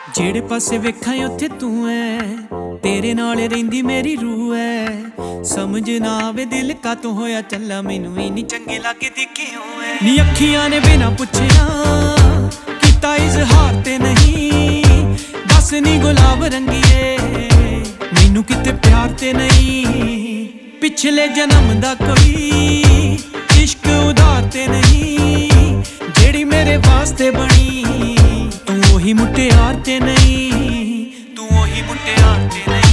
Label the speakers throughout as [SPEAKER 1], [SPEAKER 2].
[SPEAKER 1] ਜਿਹੜੇ ਪਾਸੇ ਵੇਖਾਂ ਉੱਥੇ ਤੂੰ ਐ, ਤੇਰੇ ਨਾਲ ਰਹਿੰਦੀ ਮੇਰੀ ਰੂਹ ਐ। ਸਮਝ ਨਾ ਆਵੇ ਦਿਲ ਕਾਤੋਂ ਹੋਇਆ ਚੱਲਾ, ਮੈਨੂੰ ਵੀ ਨੀ ਚੰਗੇ ਲੱਗਦੀ ਕਿਉਂ ਐ। ਨੀ ਅੱਖੀਆਂ ਨੇ ਬਿਨਾ ਪੁੱਛਿਆ ਕੀਤਾ ਇਜ਼ਹਾਰ ਤੇ ਨਹੀਂ, ਦੱਸ ਨੀ ਗੁਲਾਬ ਰੰਗੀਏ ਮੈਨੂੰ ਕਿਤੇ ਪਿਆਰ ਤੇ ਨਹੀਂ। ਪਿਛਲੇ ਜਨਮ ਦਾ ਕੋਈ ਇਸ਼ਕ ਉਧਾਰ ਤੇ ਨਹੀਂ, ਜਿਹੜੀ ਮੇਰੇ ਵਾਸਤੇ ਬਣੀ ਤੂੰ ਉਹੀ ਮੁਟਿਆਰ ਤੇ ਨਹੀਂ, ਤੂੰ ਉਹੀ ਮੁਟਿਆਰ ਤੇ ਨਹੀਂ।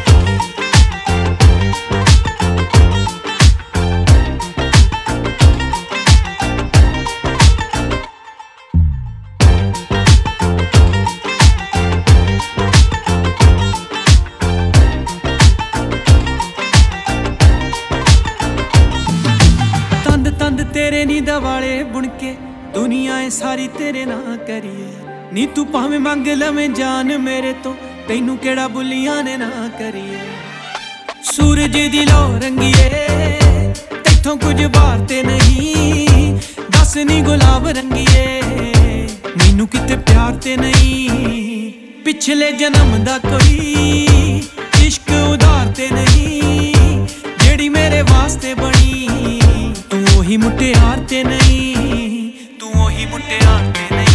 [SPEAKER 1] ਤੰਦ ਤੰਦ ਤੇਰੇ ਨੀ ਦਵਾਲੇ ਬੁਣ ਕੇ ਦੁਨੀਆ ਏ ਸਾਰੀ ਤੇਰੇ ਨਾਂ ਕਰੀਏ। ਨੀ ਤੂੰ ਭਾਵੇਂ ਮੰਗ ਲਵੇਂ ਜਾਨ ਮੇਰੇ ਤੋਂ, ਤੈਨੂੰ ਕਿਹੜਾ ਬੁੱਲੀਆਂ ਨੇ ਨਾ ਕਰੀਏ। ਸੂਰਜ ਦੀ ਲੋ ਰੰਗੀਏ ਤੈਥੋਂ ਕੁਝ ਬਾਹਰ ਤੇ ਨਹੀਂ, ਦੱਸ ਨੀ ਗੁਲਾਬ ਰੰਗੀਏ ਮੈਨੂੰ ਕਿਤੇ ਪਿਆਰ ਤੇ ਨਹੀਂ। ਪਿਛਲੇ ਜਨਮ ਦਾ ਕੋਈ ਇਸ਼ਕ ਉਧਾਰ ਤੇ ਨਹੀਂ, ਜਿਹੜੀ ਮੇਰੇ ਵਾਸਤੇ ਬਣੀ ਤੂੰ ਉਹੀ ਮੁਟਿਆਰ ਤੇ ਨਹੀਂ, ਤੂੰ ਉਹੀ ਮੁਟਿਆਰ ਤੇ ਨਹੀਂ।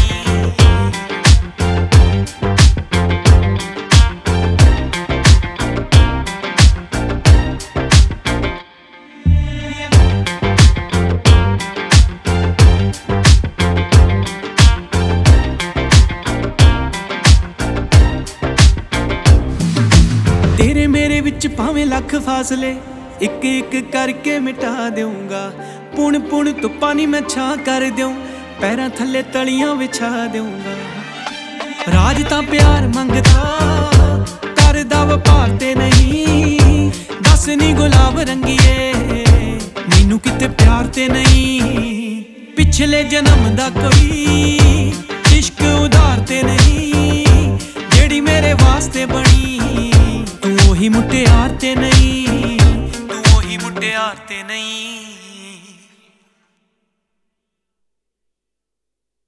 [SPEAKER 1] ਤੇਰੇ ਮੇਰੇ ਵਿੱਚ ਭਾਵੇਂ ਲੱਖ ਫਾਸਲੇ ਇੱਕ ਇੱਕ ਕਰਕੇ ਮਿਟਾ ਦੇਊਂਗਾ। ਪੁਣ ਪੁਣ ਧੁੱਪਾਂ ਨੀ ਮੈਂ ਛਾਂ ਕਰ ਦਿਉਂ, ਪੈਰਾਂ ਥੱਲੇ ਤਲੀਆਂ ਵਿਛਾ ਦੇਊਂਗਾ। ਰਾਜ ਤਾਂ ਪਿਆਰ ਮੰਗਦਾ ਕਰਦਾ ਵਪਾਰ ਤੇ ਨਹੀਂ, ਦੱਸ ਨੀ ਗੁਲਾਬ ਰੰਗੀਏ ਮੈਨੂੰ ਕਿਤੇ ਪਿਆਰ ਤੇ ਨਹੀਂ। ਪਿਛਲੇ ਜਨਮ ਦਾ ਕੋਈ ਇਸ਼ਕ ਉਧਾਰ ਤੇ ਨਹੀਂ, ਜਿਹੜੀ ਮੇਰੇ ਵਾਸਤੇ ਬਣੀ ਤੂੰ ਉਹੀ ਮੁਟਿਆਰ ਤੇ ਨਹੀਂ, ਤੂੰ ਉਹੀ ਮੁਟਿਆਰ ਤੇ ਨਹੀਂ।